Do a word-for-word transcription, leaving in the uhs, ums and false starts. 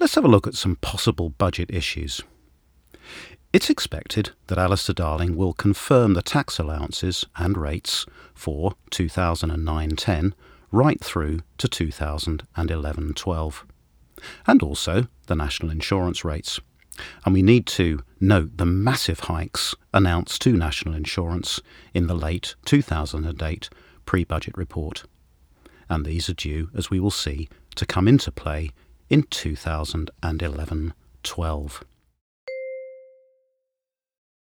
let's have a look at some possible budget issues. It's expected that Alistair Darling will confirm the tax allowances and rates for two thousand nine ten right through to two thousand eleven twelve, and also the national insurance rates. And we need to note the massive hikes announced to national insurance in the late two thousand eight pre-budget report. And these are due, as we will see, to come into play in two thousand eleven twelve.